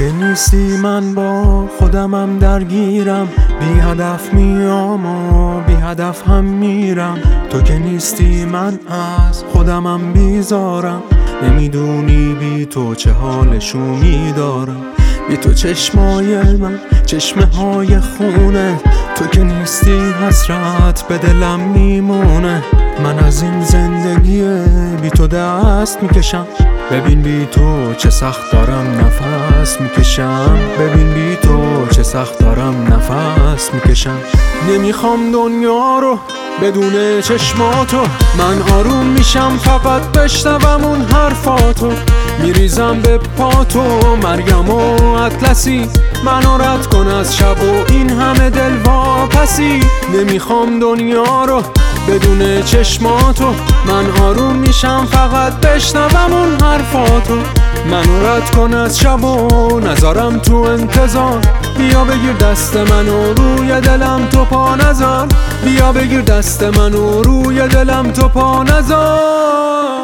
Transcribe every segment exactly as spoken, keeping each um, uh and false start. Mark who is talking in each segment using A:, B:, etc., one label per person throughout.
A: که نیستی من با خودمم درگیرم، بی هدف میام و بی هدف هم میرم. تو که نیستی من از خودمم بیزارم، نمیدونی بی تو چه حال شومی دارم. بی تو چشمای من چشمه های خونه، تو که نیستی حسرت به دلم میمونه. من از این زندگی بی تو دست میکشم، ببین بی تو چه سخت دارم نفس میکشم. ببین بی تو چه سخت دارم نفس میکشم. نمیخوام دنیا رو بدون چشماتو، من آروم میشم فقط بشنوم اون حرفاتو. میریزم به پاتو مریم و اطلسی، منو رد کن از شب و این همه دل واپسی. نمیخوام دنیا رو بدون چشماتو، من آروم میشم فقط بشنوم اون حرفاتو. منو رد کن از شب و نذارم تو انتظار. بیا بگیر دست منو روی دلم تو پا نذار. بیا بگیر دست منو روی دلم تو پا نذار.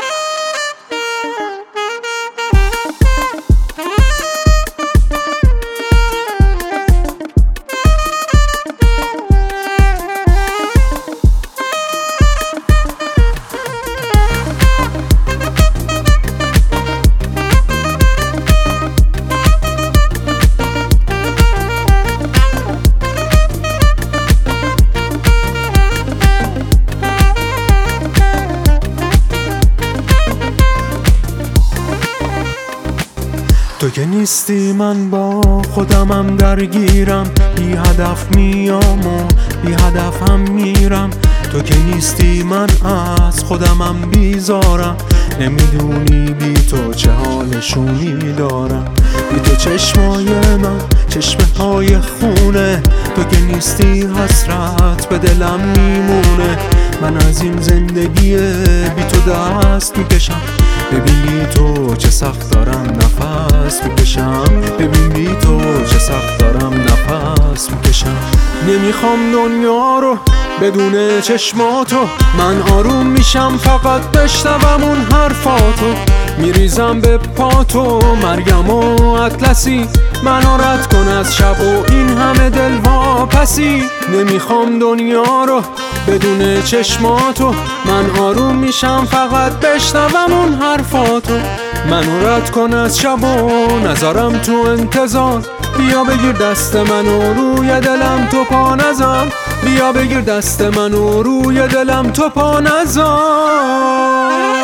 A: تو که نیستی من با خودمم درگیرم، بی هدف میام و بی هدف هم میرم. تو که نیستی من از خودمم بیزارم، نمیدونی بی تو چه حال شومی دارم. بی تو چشمای من چشمه های خونه، تو که نیستی حسرت به دلم میمونه. من از این زندگی بی تو دست میکشم، ببین بی تو چه سخت دارم نفس میکشم. ببین بی تو چه سخت دارم نفس میکشم. نمیخوام دنیا رو بدون چشماتو، من آروم میشم فقط بشنوم اون حرفاتو. میریزم به پاتو مریم و اطلسی، منو رد کن از شب و این همه دل واپسی. نمیخوام دنیا رو بدون چشماتو، من آروم میشم فقط بشنوم اون حرفاتو. منو رد کن از شب و نذارم تو انتظار. بیا بگیر دست منو روی دلم تو پا نذار. بیا بگیر دست منو روی دلم تو پا نذار.